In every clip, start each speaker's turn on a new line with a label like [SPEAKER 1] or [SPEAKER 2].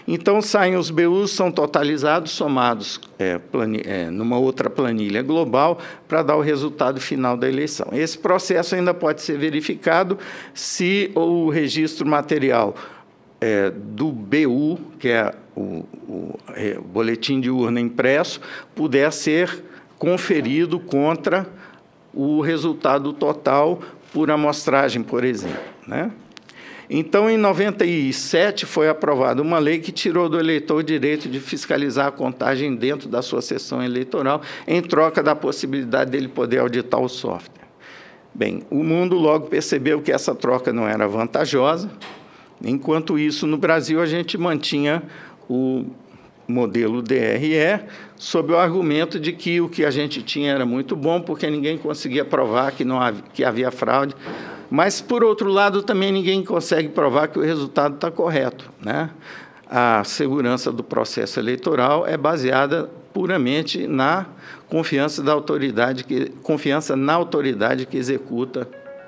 [SPEAKER 1] Então, saem os BUs, são totalizados, somados numa outra planilha global para dar o resultado final da eleição. Esse processo ainda pode ser verificado se o registro material do BU, que é o boletim de urna impresso, puder ser conferido contra o resultado total por amostragem, por exemplo, né? Então, em 97, foi aprovada uma lei que tirou do eleitor o direito de fiscalizar a contagem dentro da sua sessão eleitoral, em troca da possibilidade dele poder auditar o software. Bem, o mundo logo percebeu que essa troca não era vantajosa. Enquanto isso, no Brasil, a gente mantinha o modelo DRE, sob o argumento de que o que a gente tinha era muito bom, porque ninguém conseguia provar que havia fraude. Mas, por outro lado, também ninguém consegue provar que o resultado está correto, né? A segurança do processo eleitoral é baseada puramente na confiança na autoridade que executa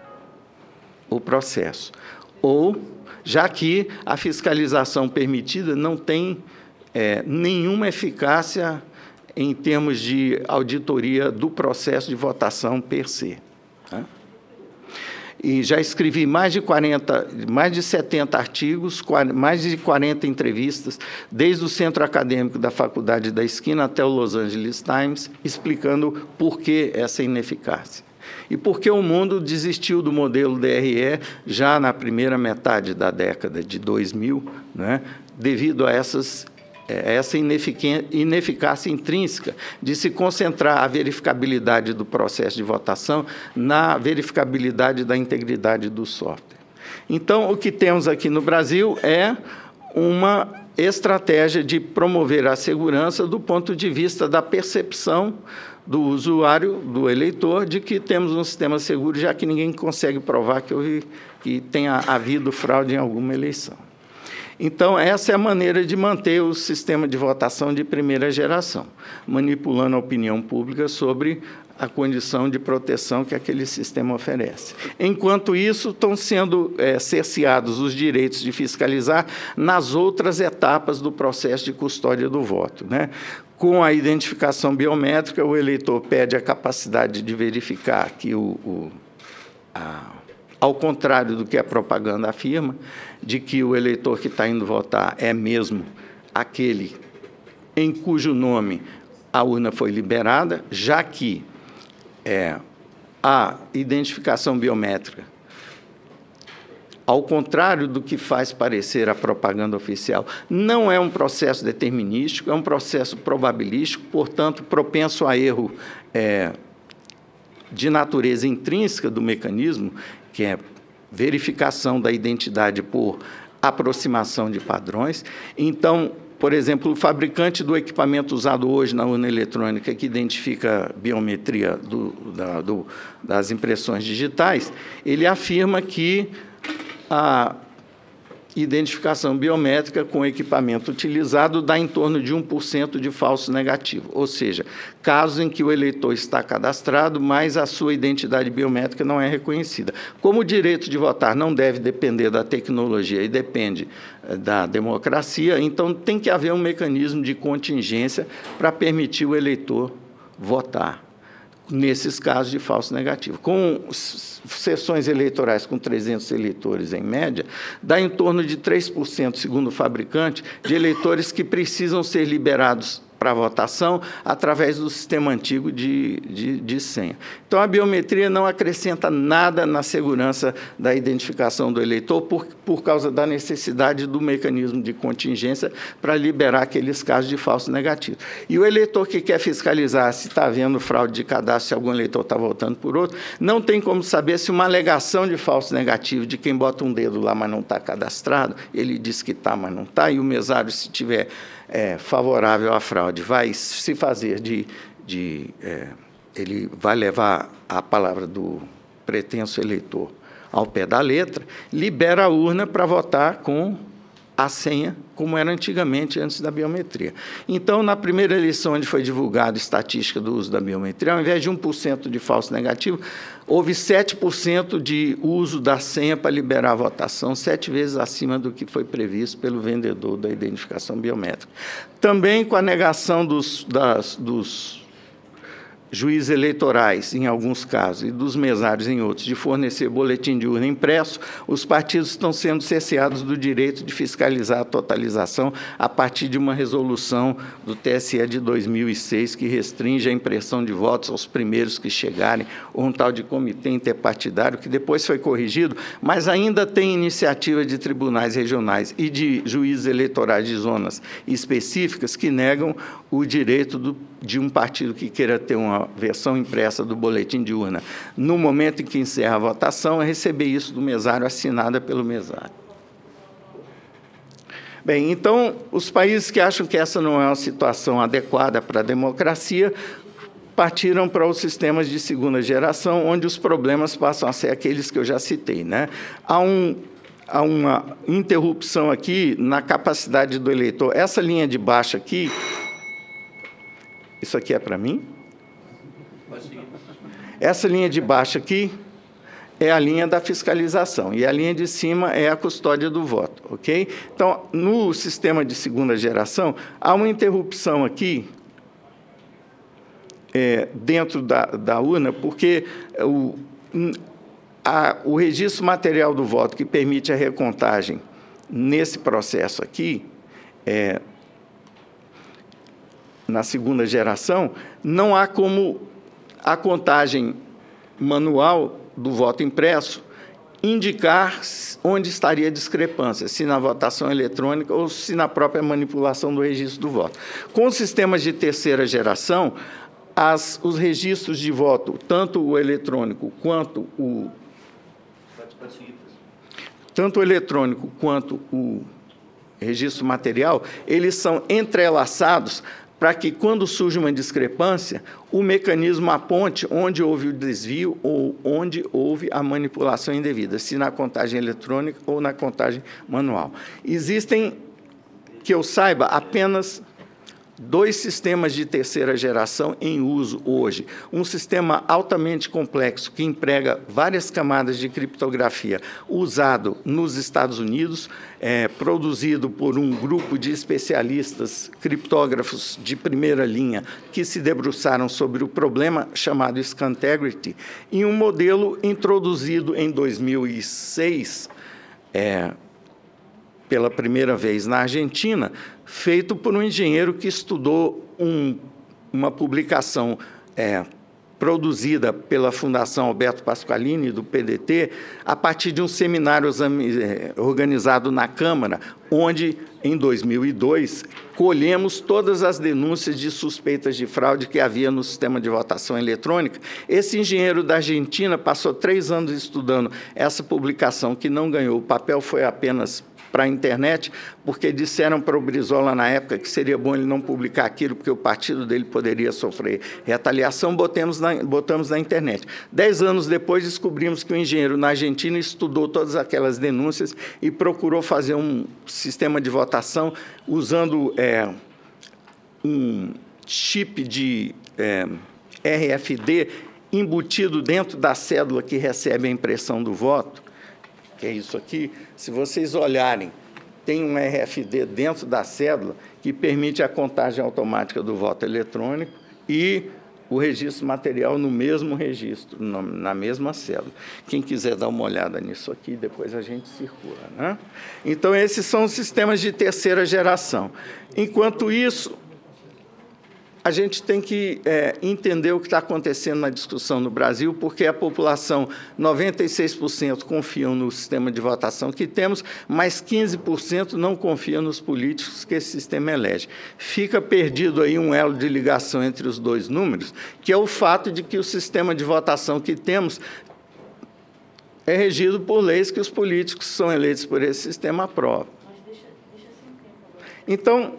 [SPEAKER 1] o processo. Ou, já que a fiscalização permitida não tem nenhuma eficácia em termos de auditoria do processo de votação per se, né? E já escrevi mais de 70 artigos, mais de 40 entrevistas, desde o centro acadêmico da Faculdade da Esquina até o Los Angeles Times, explicando por que essa ineficácia. E por que o mundo desistiu do modelo DRE já na primeira metade da década de 2000, né, devido a essa ineficácia intrínseca de se concentrar a verificabilidade do processo de votação na verificabilidade da integridade do software. Então, o que temos aqui no Brasil é uma estratégia de promover a segurança do ponto de vista da percepção do usuário, do eleitor, de que temos um sistema seguro, já que ninguém consegue provar que tenha havido fraude em alguma eleição. Então, essa é a maneira de manter o sistema de votação de primeira geração, manipulando a opinião pública sobre a condição de proteção que aquele sistema oferece. Enquanto isso, estão sendo cerceados os direitos de fiscalizar nas outras etapas do processo de custódia do voto, né? Com a identificação biométrica, o eleitor perde a capacidade de verificar que ao contrário do que a propaganda afirma, de que o eleitor que está indo votar é mesmo aquele em cujo nome a urna foi liberada, já que a identificação biométrica, ao contrário do que faz parecer a propaganda oficial, não é um processo determinístico, é um processo probabilístico, portanto, propenso a erro de natureza intrínseca do mecanismo, que é verificação da identidade por aproximação de padrões. Então, por exemplo, o fabricante do equipamento usado hoje na urna eletrônica, que identifica a biometria das impressões digitais, ele afirma que a identificação biométrica com o equipamento utilizado dá em torno de 1% de falso negativo, ou seja, casos em que o eleitor está cadastrado, mas a sua identidade biométrica não é reconhecida. Como o direito de votar não deve depender da tecnologia e depende da democracia, então tem que haver um mecanismo de contingência para permitir o eleitor votar nesses casos de falso negativo. Com sessões eleitorais com 300 eleitores, em média, dá em torno de 3%, segundo o fabricante, de eleitores que precisam ser liberados para votação através do sistema antigo de senha. Então, a biometria não acrescenta nada na segurança da identificação do eleitor por causa da necessidade do mecanismo de contingência para liberar aqueles casos de falso negativo. E o eleitor que quer fiscalizar se está havendo fraude de cadastro, se algum eleitor está votando por outro, não tem como saber se uma alegação de falso negativo de quem bota um dedo lá, mas não está cadastrado, ele diz que está, mas não está, e o mesário, se tiver favorável à fraude, vai se fazer ele vai levar a palavra do pretenso eleitor ao pé da letra, libera a urna para votar com a senha como era antigamente, antes da biometria. Então, na primeira eleição, onde foi divulgada a estatística do uso da biometria, ao invés de 1% de falso negativo, houve 7% de uso da senha para liberar a votação, 7 vezes acima do que foi previsto pelo vendedor da identificação biométrica. Também com a negação dos juízes eleitorais, em alguns casos, e dos mesários, em outros, de fornecer boletim de urna impresso, os partidos estão sendo cerceados do direito de fiscalizar a totalização a partir de uma resolução do TSE de 2006, que restringe a impressão de votos aos primeiros que chegarem, ou um tal de comitê interpartidário, que depois foi corrigido, mas ainda tem iniciativa de tribunais regionais e de juízes eleitorais de zonas específicas que negam o direito de um partido que queira ter uma versão impressa do boletim de urna, no momento em que encerra a votação, é receber isso do mesário, assinada pelo mesário. Bem, então, os países que acham que essa não é uma situação adequada para a democracia, partiram para os sistemas de segunda geração, onde os problemas passam a ser aqueles que eu já citei, né? Há uma interrupção aqui na capacidade do eleitor. Essa linha de baixo aqui, isso aqui é para mim? Essa linha de baixo aqui é a linha da fiscalização, e a linha de cima é a custódia do voto, ok? Então, no sistema de segunda geração, há uma interrupção aqui, dentro da urna, porque o registro material do voto, que permite a recontagem nesse processo aqui, na segunda geração, não há como a contagem manual do voto impresso indicar onde estaria a discrepância, se na votação eletrônica ou se na própria manipulação do registro do voto. Com os sistemas de terceira geração, os registros de voto, tanto o eletrônico quanto o registro material, eles são entrelaçados para que, quando surge uma discrepância, o mecanismo aponte onde houve o desvio ou onde houve a manipulação indevida, se na contagem eletrônica ou na contagem manual. Existem, que eu saiba, apenas 2 sistemas de terceira geração em uso hoje. Um sistema altamente complexo, que emprega várias camadas de criptografia, usado nos Estados Unidos, produzido por um grupo de especialistas criptógrafos de primeira linha, que se debruçaram sobre o problema chamado Scantegrity, e um modelo introduzido em 2006, pela primeira vez na Argentina, feito por um engenheiro que estudou uma publicação produzida pela Fundação Alberto Pasqualini, do PDT, a partir de um seminário organizado na Câmara, onde, em 2002, colhemos todas as denúncias de suspeitas de fraude que havia no sistema de votação eletrônica. Esse engenheiro da Argentina passou 3 anos estudando essa publicação, que não ganhou. O papel foi apenas para a internet, porque disseram para o Brizola, na época, que seria bom ele não publicar aquilo, porque o partido dele poderia sofrer retaliação, botamos na internet. 10 anos depois, descobrimos que o engenheiro na Argentina estudou todas aquelas denúncias e procurou fazer um sistema de votação usando um chip de RFD embutido dentro da cédula que recebe a impressão do voto, que é isso aqui. Se vocês olharem, tem um RFD dentro da cédula que permite a contagem automática do voto eletrônico e o registro material no mesmo registro, na mesma cédula. Quem quiser dar uma olhada nisso aqui, depois a gente circula, né? Então, esses são os sistemas de terceira geração. Enquanto isso, a gente tem que entender o que está acontecendo na discussão no Brasil, porque a população, 96% confiam no sistema de votação que temos, mas 15% não confiam nos políticos que esse sistema elege. Fica perdido aí um elo de ligação entre os 2 números, que é o fato de que o sistema de votação que temos é regido por leis que os políticos que são eleitos por esse sistema aprovam. Então,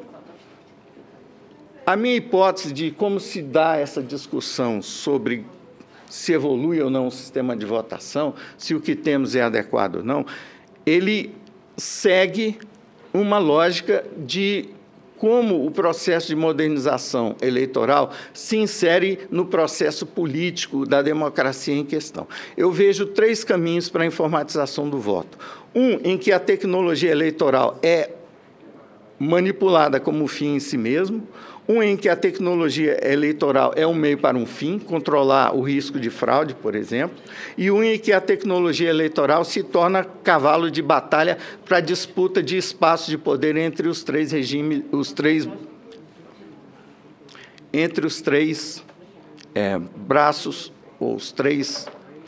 [SPEAKER 1] a minha hipótese de como se dá essa discussão sobre se evolui ou não o sistema de votação, se o que temos é adequado ou não, ele segue uma lógica de como o processo de modernização eleitoral se insere no processo político da democracia em questão. Eu vejo 3 caminhos para a informatização do voto. Um, em que a tecnologia eleitoral é manipulada como fim em si mesmo. Um, em que a tecnologia eleitoral é um meio para um fim, controlar o risco de fraude, por exemplo. E um, em que a tecnologia eleitoral se torna cavalo de batalha para a disputa de espaço de poder entre os 3 regimes, entre os 3 braços, ou os 3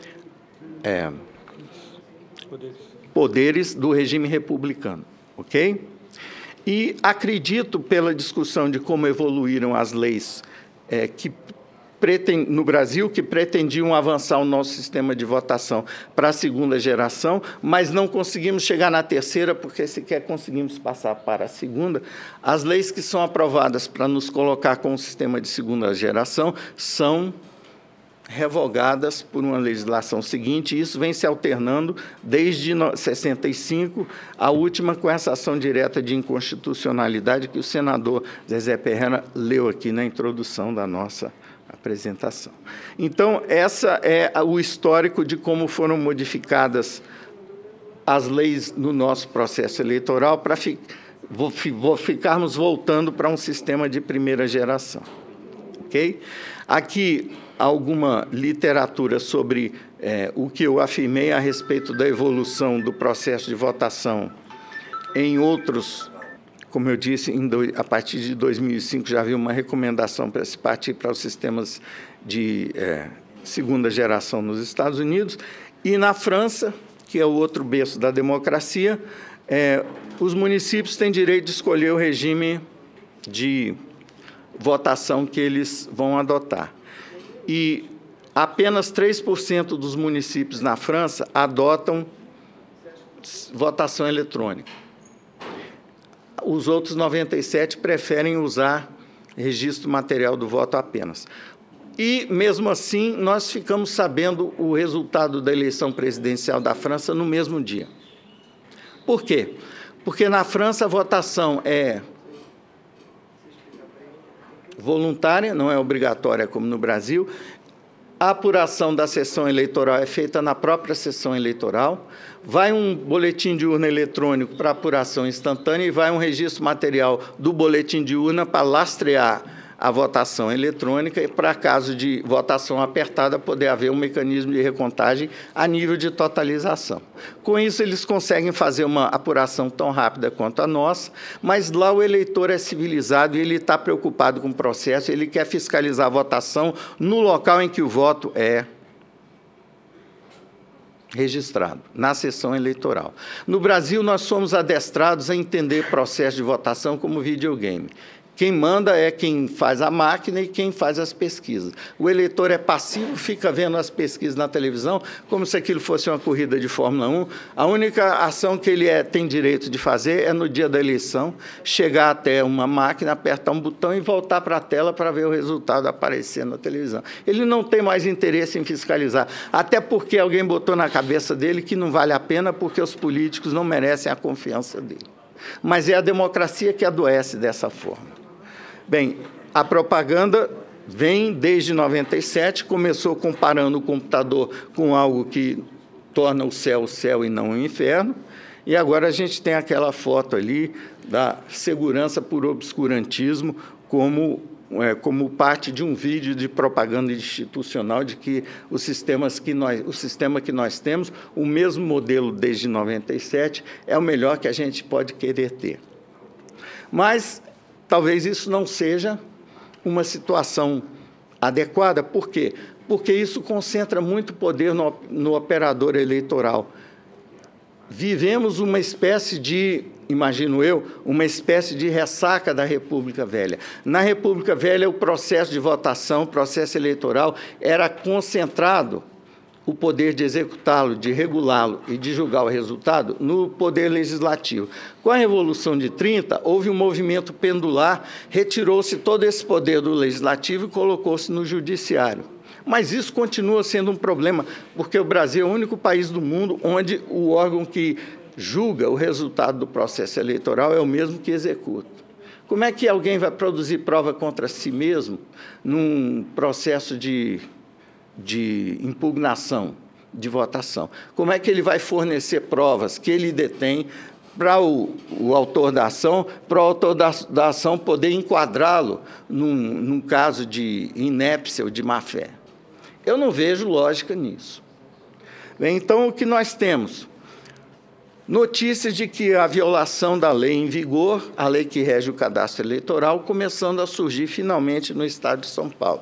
[SPEAKER 1] poderes do regime republicano, ok? E acredito, pela discussão de como evoluíram as leis no Brasil, que pretendiam avançar o nosso sistema de votação para a 2ª geração, mas não conseguimos chegar na 3ª, porque sequer conseguimos passar para a 2ª. As leis que são aprovadas para nos colocar com o sistema de 2ª geração são revogadas por uma legislação seguinte, e isso vem se alternando desde 65, a última com essa ação direta de inconstitucionalidade que o senador Zezé Perrella leu aqui na introdução da nossa apresentação. Então, essa é o histórico de como foram modificadas as leis no nosso processo eleitoral para ficarmos voltando para um sistema de 1ª geração. Ok? Aqui, alguma literatura sobre o que eu afirmei a respeito da evolução do processo de votação em outros, como eu disse, a partir de 2005 já havia uma recomendação para se partir para os sistemas de 2ª geração nos Estados Unidos, e na França, que é o outro berço da democracia, os municípios têm direito de escolher o regime de votação que eles vão adotar. E apenas 3% dos municípios na França adotam votação eletrônica. Os outros 97% preferem usar registro material do voto apenas. E, mesmo assim, nós ficamos sabendo o resultado da eleição presidencial da França no mesmo dia. Por quê? Porque na França a votação é voluntária, não é obrigatória como no Brasil. A apuração da sessão eleitoral é feita na própria sessão eleitoral. Vai um boletim de urna eletrônico para apuração instantânea e vai um registro material do boletim de urna para lastrear a votação eletrônica e, para caso de votação apertada, poder haver um mecanismo de recontagem a nível de totalização. Com isso, eles conseguem fazer uma apuração tão rápida quanto a nossa, mas lá o eleitor é civilizado e ele está preocupado com o processo, ele quer fiscalizar a votação no local em que o voto é registrado, na sessão eleitoral. No Brasil, nós somos adestrados a entender processo de votação como videogame. Quem manda é quem faz a máquina e quem faz as pesquisas. O eleitor é passivo, fica vendo as pesquisas na televisão, como se aquilo fosse uma corrida de Fórmula 1. A única ação que ele tem direito de fazer é, no dia da eleição, chegar até uma máquina, apertar um botão e voltar para a tela para ver o resultado aparecer na televisão. Ele não tem mais interesse em fiscalizar, até porque alguém botou na cabeça dele que não vale a pena porque os políticos não merecem a confiança dele. Mas é a democracia que adoece dessa forma. Bem, a propaganda vem desde 97, começou comparando o computador com algo que torna o céu e não o inferno, e agora a gente tem aquela foto ali da segurança por obscurantismo como parte de um vídeo de propaganda institucional de que o sistema que nós temos, o mesmo modelo desde 97, é o melhor que a gente pode querer ter. Mas talvez isso não seja uma situação adequada. Por quê? Porque isso concentra muito poder no operador eleitoral. Vivemos uma espécie de, imagino eu, uma espécie de ressaca da República Velha. Na República Velha, o processo de votação, o processo eleitoral, era concentrado, o poder de executá-lo, de regulá-lo e de julgar o resultado no poder legislativo. Com a Revolução de 30, houve um movimento pendular, retirou-se todo esse poder do legislativo e colocou-se no judiciário. Mas isso continua sendo um problema, porque o Brasil é o único país do mundo onde o órgão que julga o resultado do processo eleitoral é o mesmo que executa. Como é que alguém vai produzir prova contra si mesmo num processo de impugnação de votação? Como é que ele vai fornecer provas que ele detém para o autor da ação, para o autor da ação poder enquadrá-lo num caso de inépcia ou de má-fé? Eu não vejo lógica nisso. Bem, então, o que nós temos? Notícias de que a violação da lei em vigor, a lei que rege o cadastro eleitoral, começando a surgir finalmente no estado de São Paulo.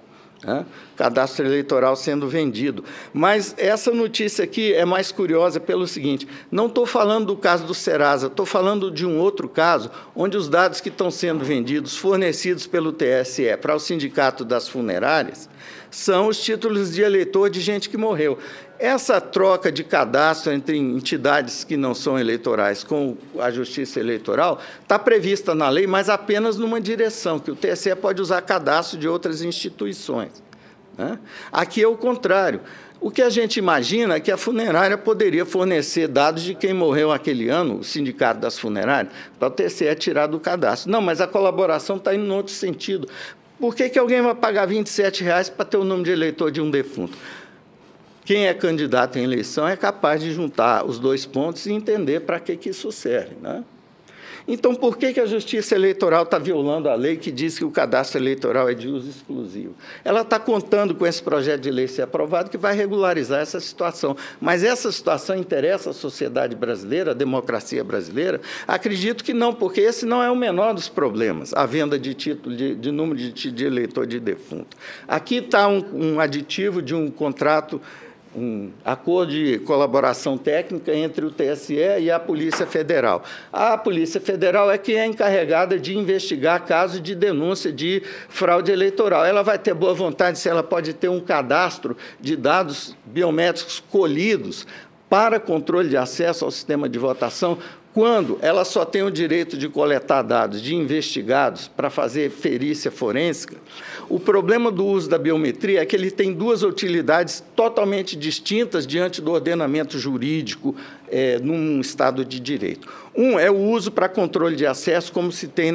[SPEAKER 1] Cadastro eleitoral sendo vendido. Mas essa notícia aqui é mais curiosa pelo seguinte: não estou falando do caso do Serasa, estou falando de um outro caso, onde os dados que estão sendo vendidos, fornecidos pelo TSE para o Sindicato das Funerárias, são os títulos de eleitor de gente que morreu. Essa troca de cadastro entre entidades que não são eleitorais com a Justiça Eleitoral está prevista na lei, mas apenas numa direção, que o TSE pode usar cadastro de outras instituições. Aqui é o contrário. O que a gente imagina é que a funerária poderia fornecer dados de quem morreu aquele ano, o Sindicato das Funerárias, para o TSE tirar do cadastro. Não, mas a colaboração está indo em outro sentido. Por que alguém vai pagar R$ 27,00 para ter o nome de eleitor de um defunto? Quem é candidato em eleição é capaz de juntar os dois pontos e entender para que isso serve. Então, por que a Justiça Eleitoral está violando a lei que diz que o cadastro eleitoral é de uso exclusivo? Ela está contando com esse projeto de lei ser aprovado, que vai regularizar essa situação. Mas essa situação interessa a sociedade brasileira, a democracia brasileira? Acredito que não, porque esse não é o menor dos problemas, a venda de título, de número de eleitor de defunto. Aqui está um aditivo de um contrato, um acordo de colaboração técnica entre o TSE e a Polícia Federal. A Polícia Federal é que é encarregada de investigar casos de denúncia de fraude eleitoral. Ela vai ter boa vontade se ela pode ter um cadastro de dados biométricos colhidos para controle de acesso ao sistema de votação, quando ela só tem o direito de coletar dados de investigados para fazer perícia forense. O problema do uso da biometria é que ele tem duas utilidades totalmente distintas diante do ordenamento jurídico num Estado de Direito. Um é o uso para controle de acesso, como se tem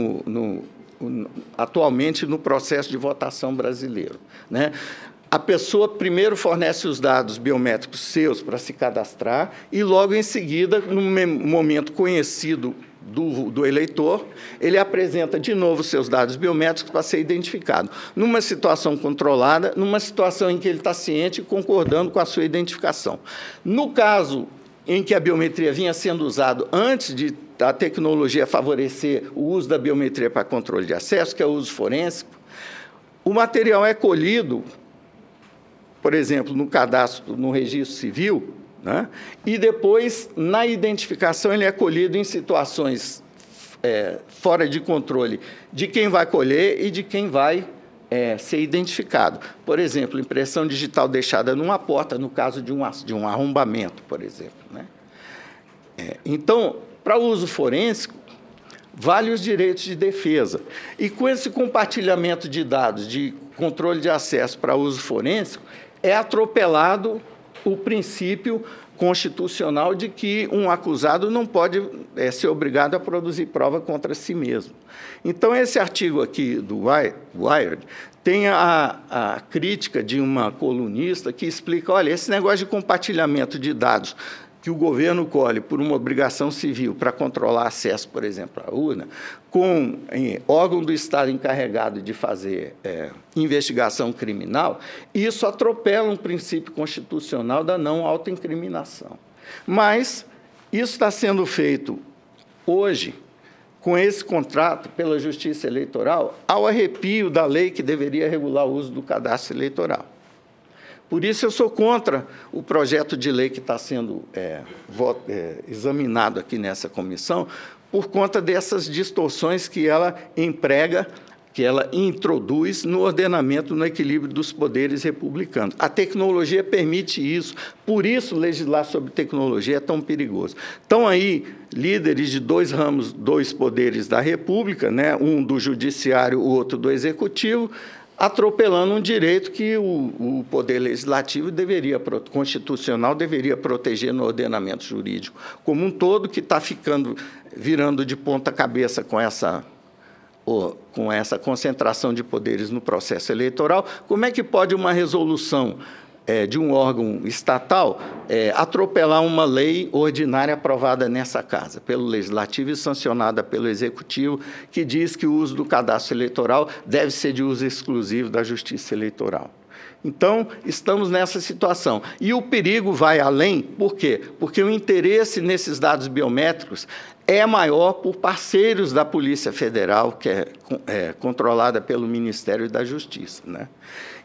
[SPEAKER 1] atualmente no processo de votação brasileiro. A pessoa primeiro fornece os dados biométricos seus para se cadastrar e, logo em seguida, no momento conhecido do eleitor, ele apresenta de novo seus dados biométricos para ser identificado. Numa situação controlada, numa situação em que ele está ciente e concordando com a sua identificação. No caso em que a biometria vinha sendo usada antes de a tecnologia favorecer o uso da biometria para controle de acesso, que é o uso forense, o material é colhido, por exemplo, no cadastro, no registro civil, e depois, na identificação, ele é colhido em situações fora de controle de quem vai colher e de quem vai ser identificado. Por exemplo, impressão digital deixada numa porta, no caso de um arrombamento, por exemplo. Então, para o uso forense, vale os direitos de defesa. E com esse compartilhamento de dados de controle de acesso para uso forense, é atropelado o princípio constitucional de que um acusado não pode ser obrigado a produzir prova contra si mesmo. Então, esse artigo aqui do Wired tem a crítica de uma colunista que explica, olha, esse negócio de compartilhamento de dados que o governo colhe por uma obrigação civil para controlar acesso, por exemplo, à urna, com órgão do Estado encarregado de fazer investigação criminal, isso atropela um princípio constitucional da não autoincriminação. Mas isso está sendo feito hoje, com esse contrato pela Justiça Eleitoral, ao arrepio da lei que deveria regular o uso do cadastro eleitoral. Por isso, eu sou contra o projeto de lei que está sendo examinado aqui nessa comissão, por conta dessas distorções que ela emprega, que ela introduz no ordenamento, no equilíbrio dos poderes republicanos. A tecnologia permite isso, por isso legislar sobre tecnologia é tão perigoso. Estão aí líderes de dois ramos, dois poderes da República, um do Judiciário, o outro do Executivo, atropelando um direito que o Poder Legislativo constitucional deveria proteger no ordenamento jurídico como um todo, que está virando de ponta cabeça com essa concentração de poderes no processo eleitoral. Como é que pode uma resolução de um órgão estatal atropelar uma lei ordinária aprovada nessa casa, pelo Legislativo e sancionada pelo Executivo, que diz que o uso do cadastro eleitoral deve ser de uso exclusivo da Justiça Eleitoral? Então, estamos nessa situação. E o perigo vai além, por quê? Porque o interesse nesses dados biométricos é maior por parceiros da Polícia Federal, que é controlada pelo Ministério da Justiça, né?